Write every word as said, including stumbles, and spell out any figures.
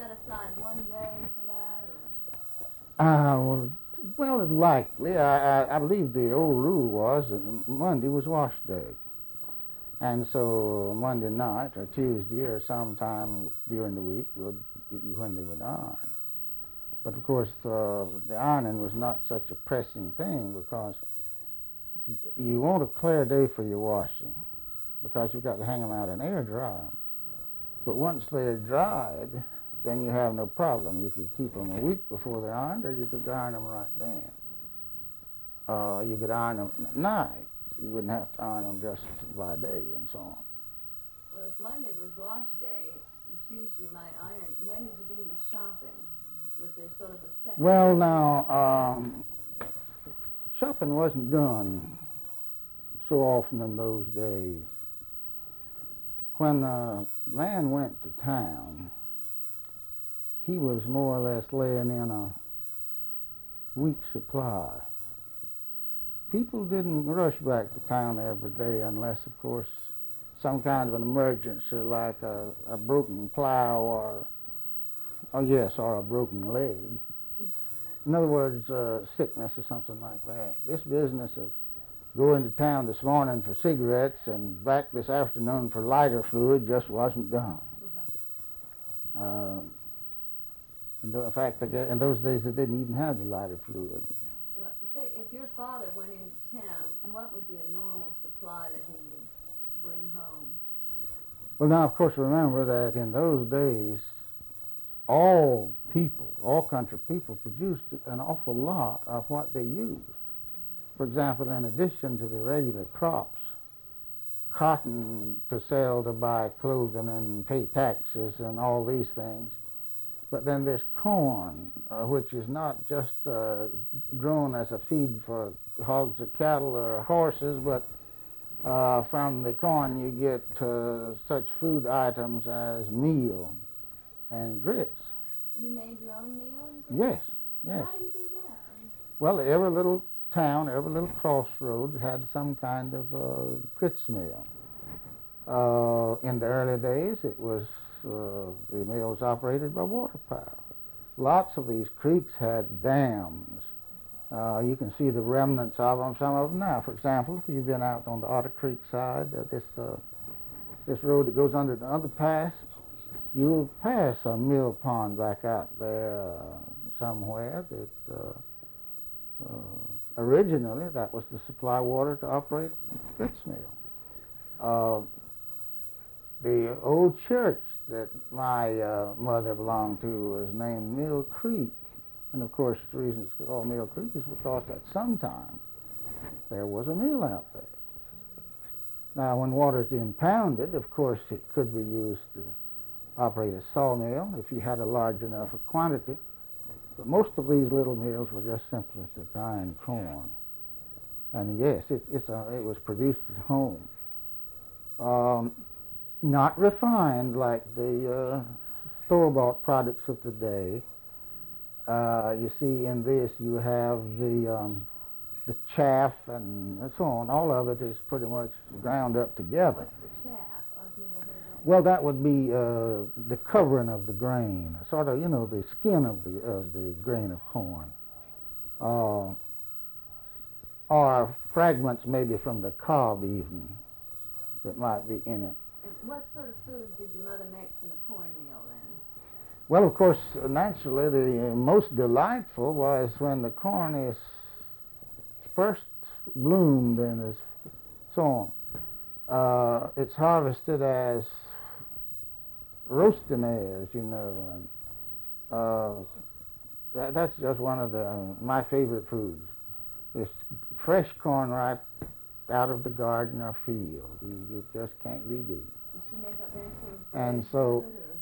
set aside one day for that, or? Uh, well, well, likely. I, I, I believe the old rule was that Monday was wash day. And so Monday night or Tuesday or sometime during the week would be when they would iron. But of course, uh, the ironing was not such a pressing thing because you want a clear day for your washing because you've got to hang them out and air dry them. But once they're dried, then you have no problem. You could keep them a week before they're ironed, or you could iron them right then. Uh, you could iron them at night. You wouldn't have to iron them just by day and so on. Well, if Monday was wash day, and Tuesday you might iron, when did you do your shopping? Was there sort of a set? Well, now, um, shopping wasn't done so often in those days. When a man went to town, he was more or less laying in a week's supply. People didn't rush back to town every day unless, of course, some kind of an emergency like a, a broken plow or, oh yes, or a broken leg. In other words, uh, sickness or something like that. This business of going to town this morning for cigarettes and back this afternoon for lighter fluid just wasn't done. Uh, in, the, in fact, in those days they didn't even have the lighter fluid. Well, say if your father went into town, what would be a normal supply that he would bring home? Well, now, of course, remember that in those days, all people, all country people, produced an awful lot of what they used. For example, in addition to the regular crops, cotton to sell to buy clothing and pay taxes and all these things, but then there's corn, uh, which is not just uh, grown as a feed for hogs or cattle or horses, but uh, from the corn you get uh, such food items as meal and grits. You made your own meal and grits? Yes, yes. How do you do that? Well, every little town, every little crossroad had some kind of uh, grits mill. Uh, in the early days, it was uh, the mill was operated by water power. Lots of these creeks had dams. Uh, you can see the remnants of them, some of them now. For example, if you've been out on the Otter Creek side, uh, this uh, this road that goes under the underpass, you'll pass a mill pond back out there uh, somewhere that uh, uh, originally that was to supply water to operate grits mill. Uh, the old church that my uh, mother belonged to was named Mill Creek. And of course the reason it's called Mill Creek is because at some time there was a mill out there. Now when water is impounded, of course it could be used to operate a sawmill if you had a large enough quantity. But most of these little mills were just simply to grind corn. And yes, it, it's a, it was produced at home. Um, not refined like the uh, store-bought products of today. Uh, you see in this you have the, um, the chaff and so on. All of it is pretty much ground up together. What's the chaff? I've never heard that. Well, that would be uh, the covering of the grain, sort of, you know, the skin of the of the grain of corn, uh, or fragments maybe from the cob even that might be in it. And what sort of foods did your mother make from the cornmeal then? Well, of course, naturally, the most delightful was when the corn is first bloomed and is so on. Uh, it's harvested as roastinaires, you know, and uh, that, that's just one of the uh, my favorite foods. It's fresh corn right out of the garden or field. You, you just can't be beat. Did she make up any sort of And bread so, with it, or?